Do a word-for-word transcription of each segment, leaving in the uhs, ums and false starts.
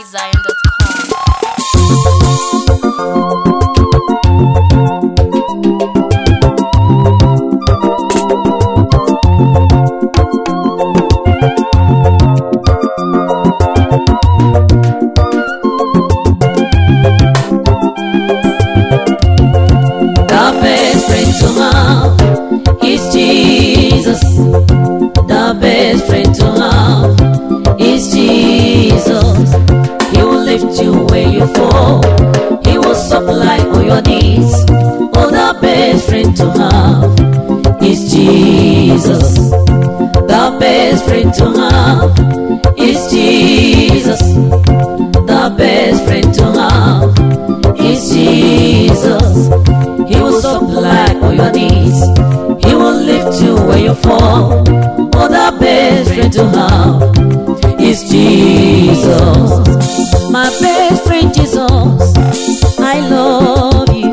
zion dot com. The best friend to have is Jesus. The best friend to have is Jesus. He will lift you where you fall. He will supply all your needs. Oh, the best friend to have is Jesus. The best friend to have is Jesus. The best friend to have is Jesus. He will supply all your needs. He will lift you where you fall. Oh, the best friend to have is Jesus. My best friend Jesus, I love you.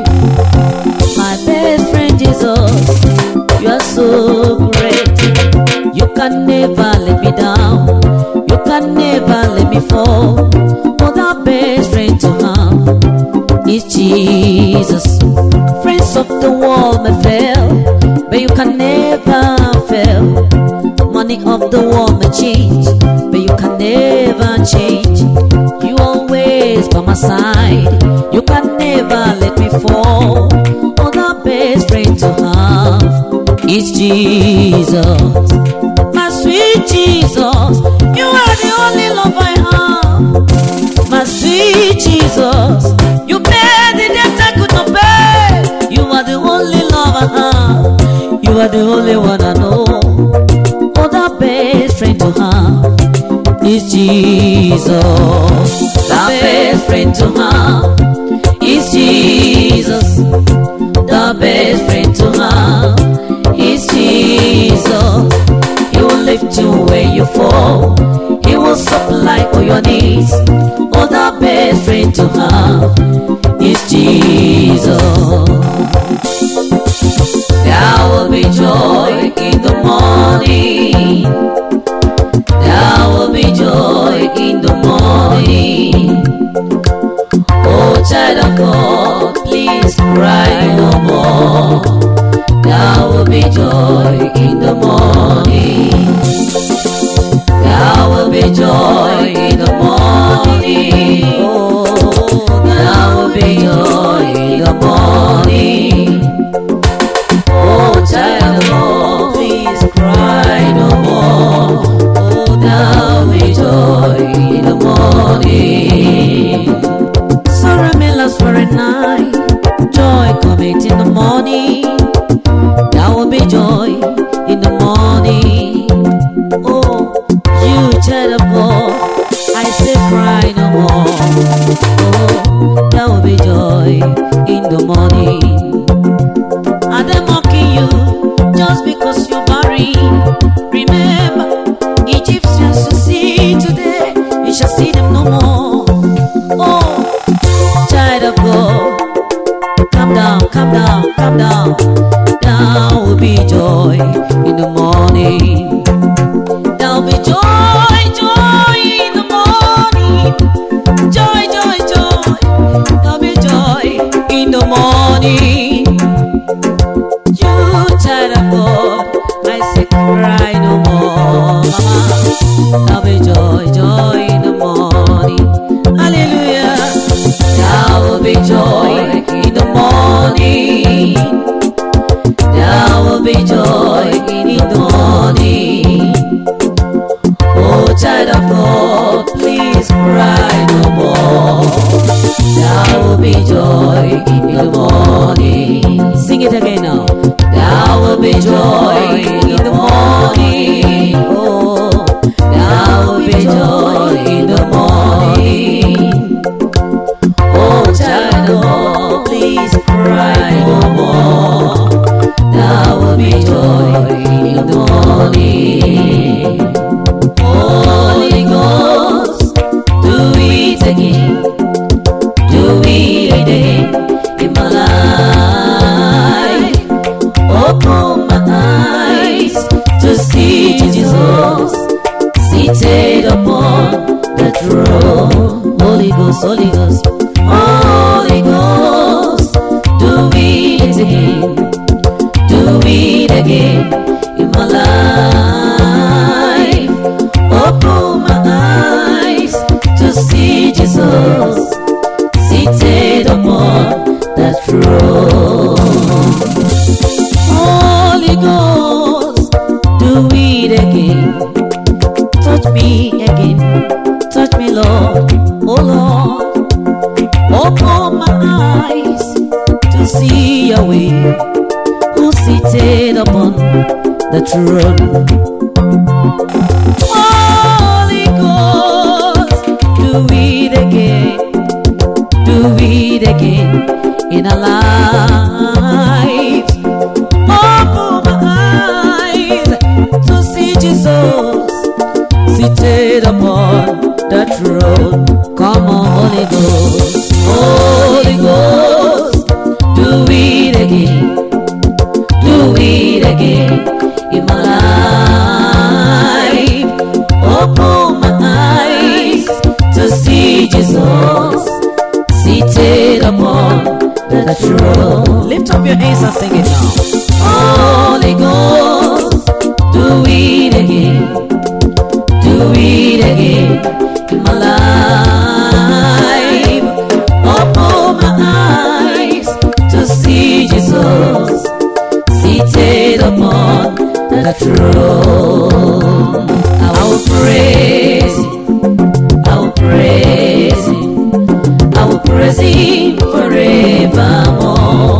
My best friend Jesus, you are so great. You can never let me down. You can never let me fall. Oh, the best friend to have is Jesus. Friends of the world may fail, but you can never fail. Money of the world may change, but you can never change. You always by my side. You can never let me fall. Oh, the best friend to have is Jesus. My sweet Jesus, you are the only love I have. My sweet Jesus, you paid the debt I could not pay. You are the only love I have. You are the only one I know. Oh, the best friend to have is Jesus. The best friend to have is Jesus. The best friend to have is Jesus. He will lift you where you fall. He will supply all your needs. Oh, the best friend to have is Jesus. There will be joy in the morning. There will be joy in the morning. Oh, child of God, please cry no more. There will be joy in the morning. There will be joy in the morning. Oh, there will be joy in the morning. Oh, child of God, please cry no more. Oh, there will be joy in the morning. Sorrow may last for a night, joy cometh in the morning. There will be joy in the morning. Oh, you child of God, I say cry no more. Oh, there will be joy in the morning. Are they mocking you just because you're married? Remember, Egyptians you see today, you shall see them no more. Oh, child of God, calm down, calm down, calm down. There will be joy in the morning. There will be joy, joy in the morning. Joy, joy, joy. There will be joy in the morning. You child of God, I say cry no more, mama. There will be joy, joy in the morning. Hallelujah. There will be joy in the morning. There will be joy in the morning. Oh, child of God, please cry no more. There will be joy in the morning. Sing it again now. There will be joy in the morning. Oh, there will be joy in the morning. Oh, child of God, please cry no more. There will be joy in the morning. Holy Ghost, do it again, do it again in my life. Open my eyes to see Jesus seated upon the throne. Ghost, Holy Ghost, Holy Ghost, do it again, do it again in my life. Open my eyes to see Jesus seated upon that throne. Holy Ghost, do it again. Touch me again, touch me, Lord, oh Lord. Open my eyes to see your way, who's seated upon the throne. Holy Ghost, do it again, do it again in our lives. Open my eyes to see Jesus seated upon the throne. Come on, Holy Ghost, Holy Ghost, do it again, do it again in my life. Open my eyes to see Jesus seated upon the throne. Lift up your hands and sing it now. Holy Ghost, do it again, do it again in my life. Open my eyes to see Jesus seated upon the throne. I will praise Him, I will praise Him, I will praise Him forevermore.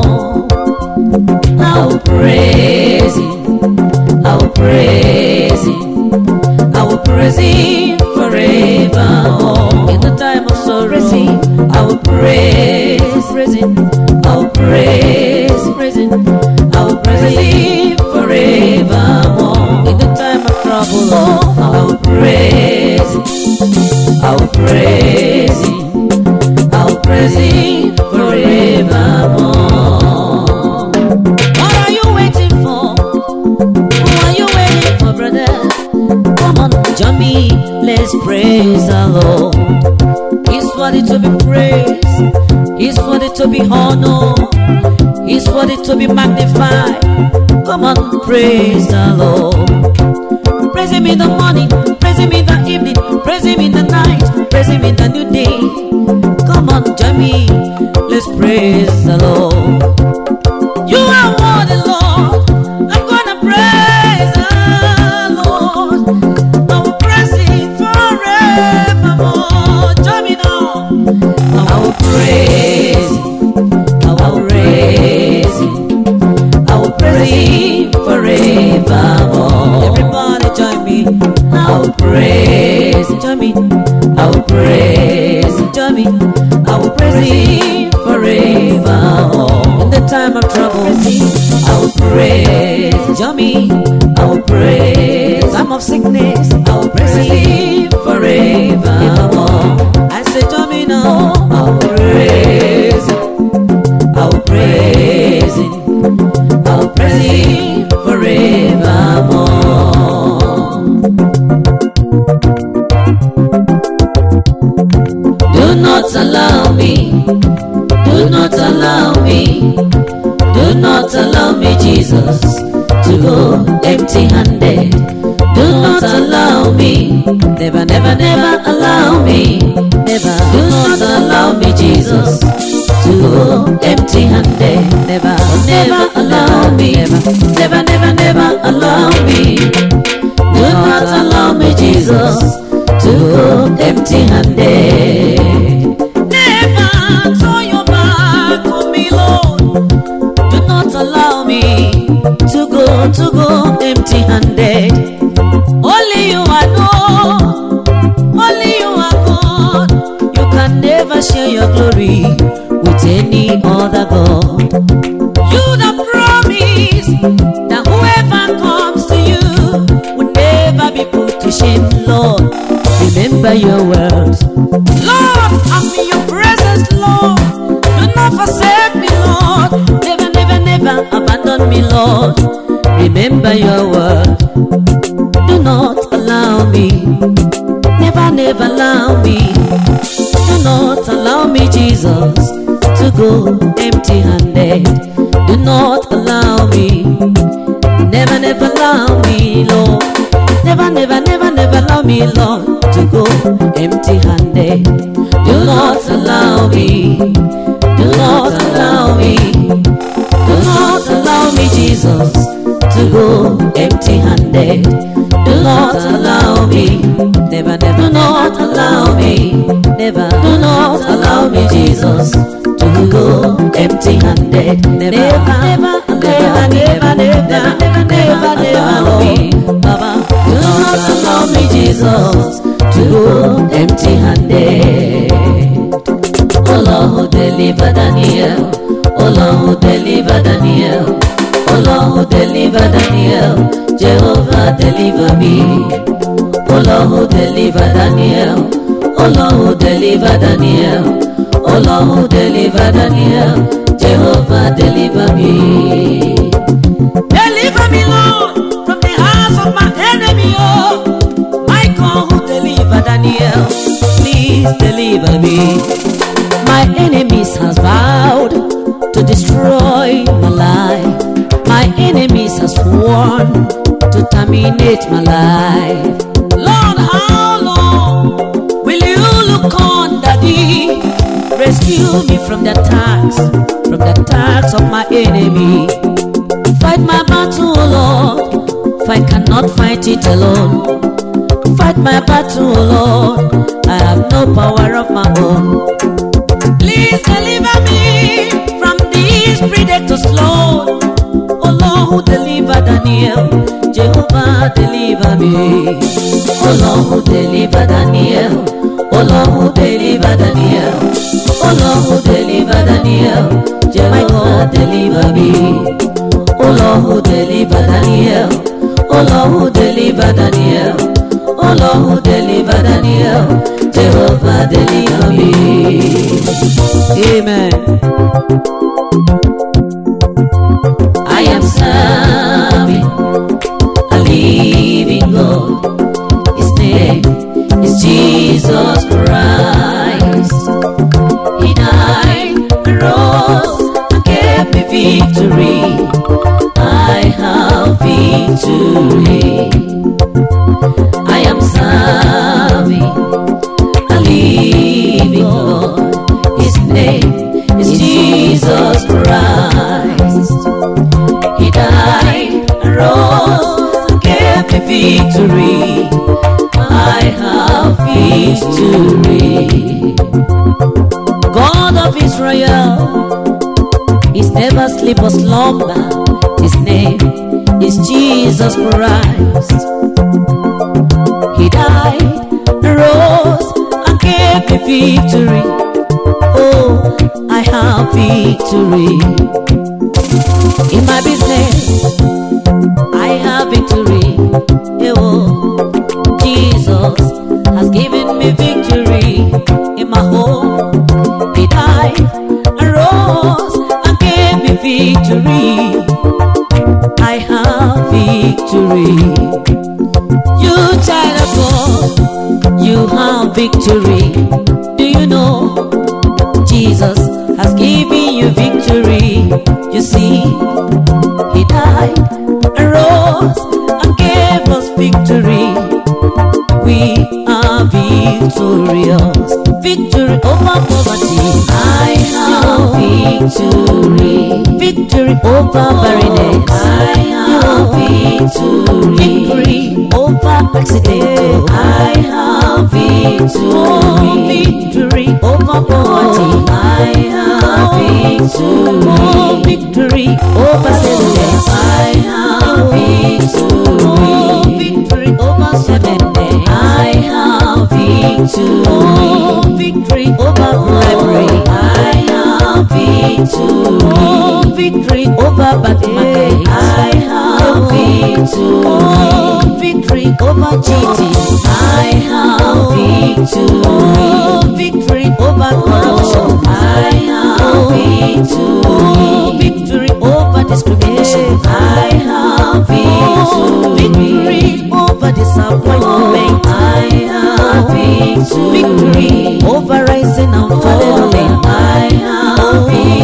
I will praise Him, I will praise Him, I will praise Him forevermore. In the time of sorrow, I will praise, praise Him, I will praise, praise Him, I will praise Him forevermore. In the time of trouble, I will praise Him, I will praise Him, I will praise Him forevermore. What are you waiting for? Who are you waiting for, brother? Come on, join me, let's praise the Lord. He's worthy to be praised, He's worthy to be honored, He's worthy to be magnified. Come on, praise the Lord. Praise Him in the morning, praise Him in the evening, praise Him in the night, praise Him in the new day. Come on, join me, let's praise the Lord. You are worthy, Lord. I'm gonna praise the Lord. I will praise Him forevermore. Join me now. I will praise Him, I will praise Him, I will praise Him forevermore. Everybody join me. I will praise Him, join me. I will praise Him, join me. I will praise Him forevermore. In the time of trouble, I will praise, join me. I will praise. Time of sickness, I will praise Him forevermore. I say, join me now. I will praise Him, I will praise Him, I will praise Him forevermore. Do not allow me, do not allow me, do not allow me, Jesus, to go empty-handed. Do not allow me, never, never, never allow me, never. Do not allow me, Jesus, to go empty-handed. Never, never allow me, never, never, never, never allow me. Do not allow me, Jesus, to go empty-handed. Never turn your back on me, Lord. Do not allow me to go, to go empty-handed. Only you are God, only you are God. You can never share your glory with any other God. You the promise that whoever comes to you will never be put to shame, Lord. Remember your words, Lord. I'm in your presence, Lord. Do not forsake me, Lord. Never, never, never abandon me, Lord. Remember your word. Do not allow me, never, never allow me. Do not go empty-handed. Do not allow me, never, never allow me, Lord. Never, never, never, never allow me, Lord, to go empty-handed. Do not allow me, do not allow me, do not allow me, Jesus, to go empty-handed. Do not allow me, never, never, do not allow me, never, do not allow me, Jesus, to go empty-handed. Never, never, never, never, never, never, never, never, allow me, Baba. Do not allow me, Jesus, to go empty-handed. Oh Lord, deliver Daniel. Oh Lord, deliver Daniel. Oh Lord, deliver Daniel. Jehovah, deliver me. Oh Lord, deliver Daniel. Oh Lord, deliver Daniel. Oh Lord, deliver Daniel. Jehovah, deliver me. Deliver me, Lord, from the hands of my enemy. Oh, my God, who deliver Daniel. Please deliver me. My enemies has vowed to destroy my life. My enemies has sworn to terminate my life. Lord, how long will you look on, Daddy? Rescue me from the attacks, from the attacks of my enemy. Fight my battle, Lord, for I cannot fight it alone. Fight my battle, Lord, I have no power of my own. Please deliver me from these predators, Lord. Oh Lord, who deliver Daniel, Jehovah, deliver me. Oh Lord, who deliver Daniel. Oh Lord, who deliver Daniel. Oh Lord, who deliver Daniel. Jehovah, deliver me. Oh Lord, who deliver Daniel. Oh Lord, who deliver Daniel. Oh Lord, who deliver Daniel. Jehovah, deliver me. Amen. I am serving a living God. His name is Jesus Christ. He died, rose, and gave me victory. I have victory. I am serving a living God. His name is Jesus Christ. He died, rose, and gave me victory. I have victory. God of Israel is never sleep or slumber. His name is Jesus Christ. He died, rose, and gave me victory. Oh, I have victory. In my business, I have victory. Oh, Jesus has given me victory. In my home, He died, rose, and gave me victory. I have victory. You child of God, you have victory. Do you know Jesus has given you victory? You see, He died, rose, and gave us victory. We are victorious. Victory over poverty. I have victory. Victory over barrenness. I have victory. Victory over accident. I have victory. Oh, victory over poverty. I have victory. Oh, victory over sickness. I have victory. Oh, victory over sudden. I have victory. Oh, victory over bribery. I have victory. Oh, victory over bad market. I have victory. Oh, victory over cheating. I have victory. Oh, victory over corruption. I have victory. Oh, victory over discrimination. I have victory. Oh, victory over disappointment. I have victory. Victory over rising and falling. I have victory.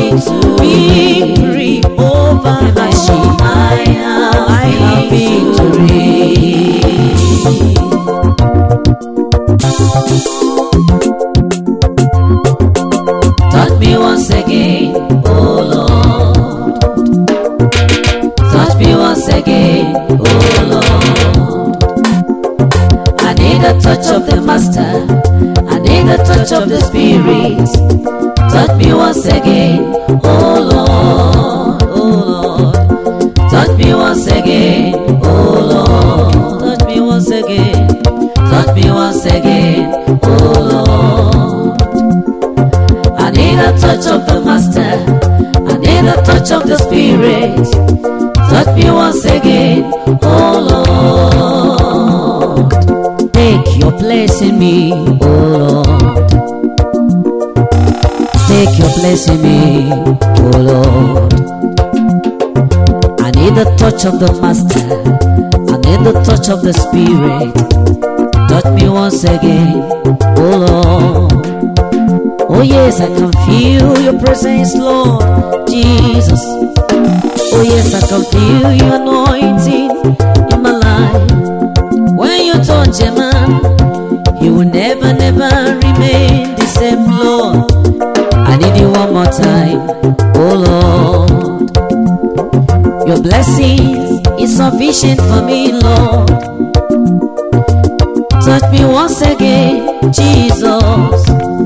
Touch me once again, oh Lord. Touch me once again, oh Lord. I need a touch of the Master. I need a touch of the Spirit. Touch me once again, oh Lord, oh Lord. Touch me once again, oh Lord. Touch me once again. Touch me once again, oh Lord. I need a touch of the Master. I need a touch of the Spirit. Touch me once again, oh Lord. Take your place in me, oh Lord. Take your place in me, oh Lord. I need the touch of the Master. I need the touch of the Spirit. Touch me once again, oh Lord. Oh yes, I can feel your presence, Lord Jesus. Oh yes, I can feel your anointing in my life. When you touch a man, he will never, never remain the same, Lord. I need you one more time, oh Lord. Your blessings is sufficient for me, Lord. Touch me once again, Jesus.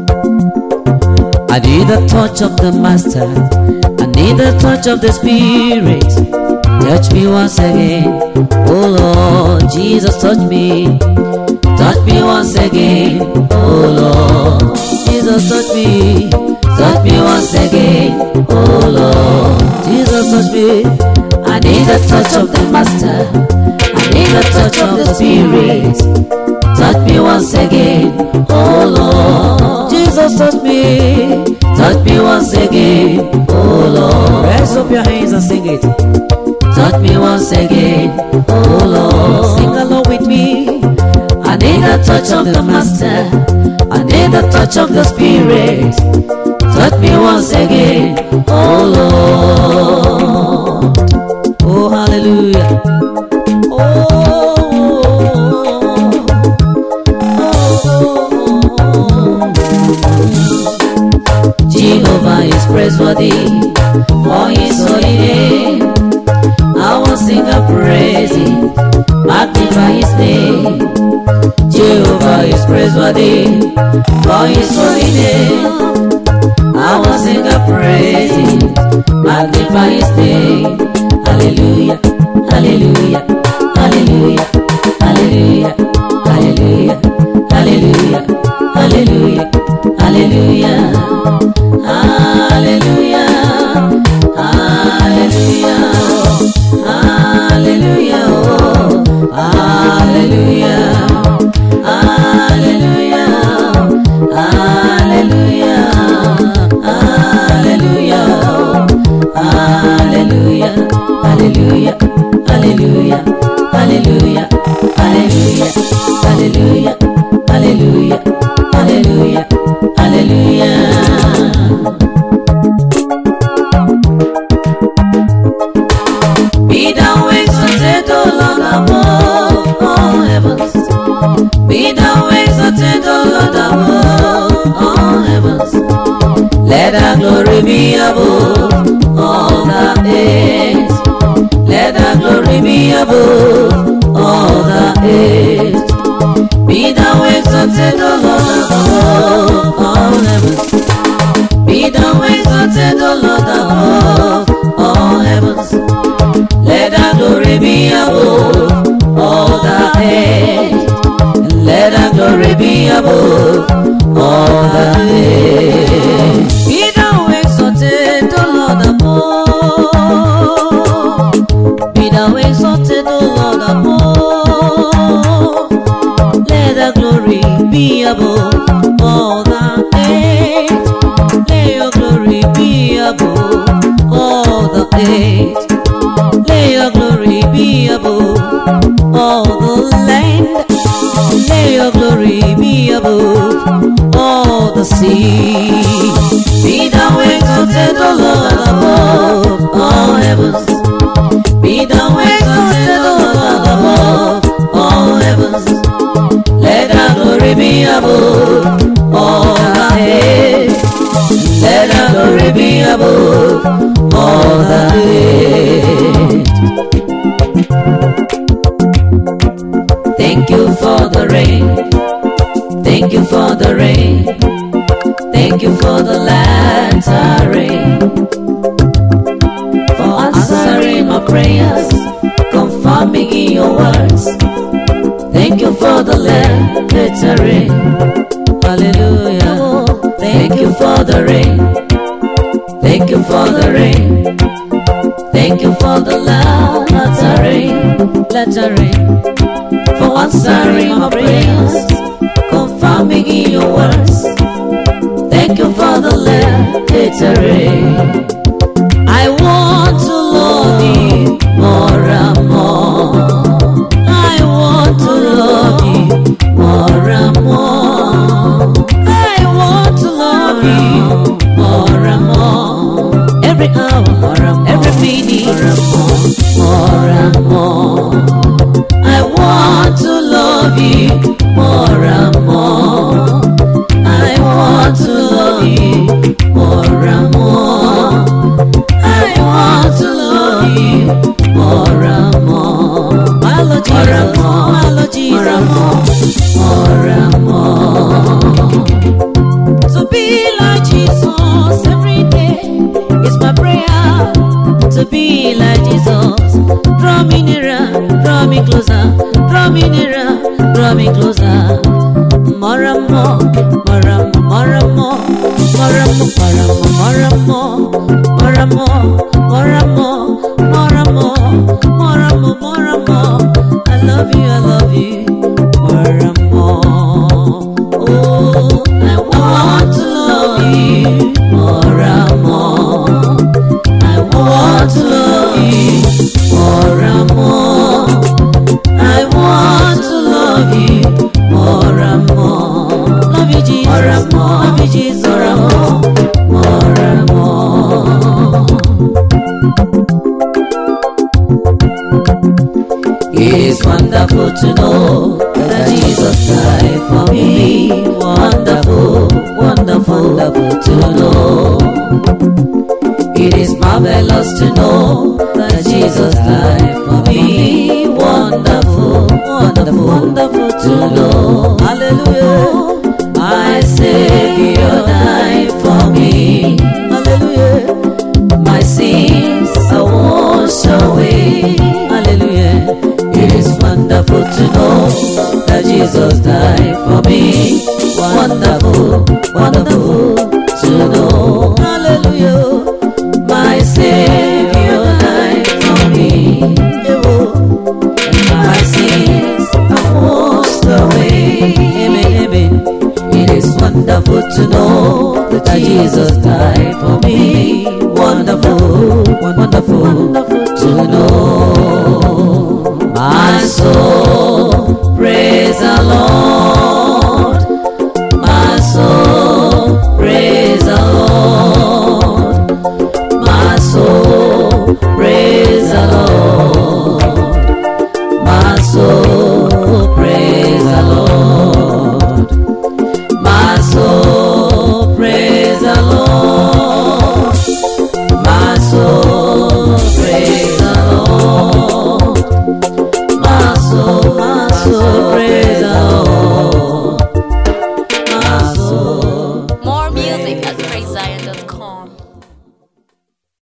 I need the touch of the Master. I need the touch of the Spirit. Touch me once again, oh Lord. Jesus, touch me. Touch me once again, oh Lord. Jesus, touch me. Touch me once again, oh Lord. Jesus, touch me. I need the touch of the Master. I need the touch of the Spirit. Touch me once again, oh Lord. Jesus, touch me. Touch me once again, oh Lord. Raise up your hands and sing it. Touch me once again, oh Lord. Sing along with me. I need the touch of the Master. I need the touch of the Spirit. Touch me once again, oh Lord. Oh, hallelujah. Oh, oh, oh. Jehovah is praiseworthy for his holy name. I will sing a praise, magnify his name. Jehovah is praiseworthy for his holy name. I will sing a praise, magnify his name. Hallelujah, hallelujah, hallelujah, hallelujah, hallelujah, hallelujah, hallelujah, hallelujah, hallelujah, hallelujah, hallelujah, oh, hallelujah, hallelujah, hallelujah, hallelujah, hallelujah, hallelujah, hallelujah, hallelujah, hallelujah, hallelujah, hallelujah, hallelujah, hallelujah. Be thou exalted, O Lord, above all heavens. Be thou exalted, O Lord, above all heavens. Let thy glory be above all the earth. Let thy glory be above all the earth. Be thou exalted, O Lord, above all heavens. Be thou exalted, O Lord, above all heavens. Let thy glory be above all the earth. Let thy glory be above all the earth. Be thou exalted, O Lord, above. Be thou exalted, O Lord, above. Let thy glory be above all the earth. Let your glory be above all the earth. Let your glory be above all the land. Let your glory be above all the sea. Be thou exalted, O Lord, above all heavens. Be thou exalted, O Lord, above all heavens. Let thy glory be above Thank you for the rain. Thank you for the latter rain. For answering my prayers, confirming in your words. Thank you for the latter rain. Hallelujah. Thank you for the rain. Thank you for the rain. Thank you for the latter rain. Latter rain. For answering my prayers, confirming in your words. Thank you for the latter rain. I want to love you more and more. I want to love you more and more. I want to love you more and more. Every hour, every minute, more and more. I want to love you more and more. I want to love you more and more. I want to love you more and more. My Lord Jesus, my Lord Jesus, more and more. To be like Jesus every day is my prayer. To be like Jesus, draw me nearer, draw me closer, draw me nearer, draw me closer. More and more, more and more and more, more and more, more and more, more and more, more and more, more and more, more and more, more and more. I love you, I love you, more and more. Oh, I want to love you more and more. I want to love you more and more. I want to love you more and more. Love you, Jesus. More and more. Love you, Jesus. More and more. More and more. It is wonderful to know that Jesus died for me. Wonderful, wonderful, wonderful to know. It is marvelous to know that Jesus died for me. Wonderful, wonderful, wonderful to know. Hallelujah. My Savior died for me. Hallelujah. My sins are washed away. Hallelujah. It is wonderful to know that Jesus died for me. Wonderful, wonderful to know. Hallelujah. My Savior died for me. My sins are washed away. Amen, amen. It is wonderful to know that Jesus died for me. Wonderful, wonderful, wonderful to know. My soul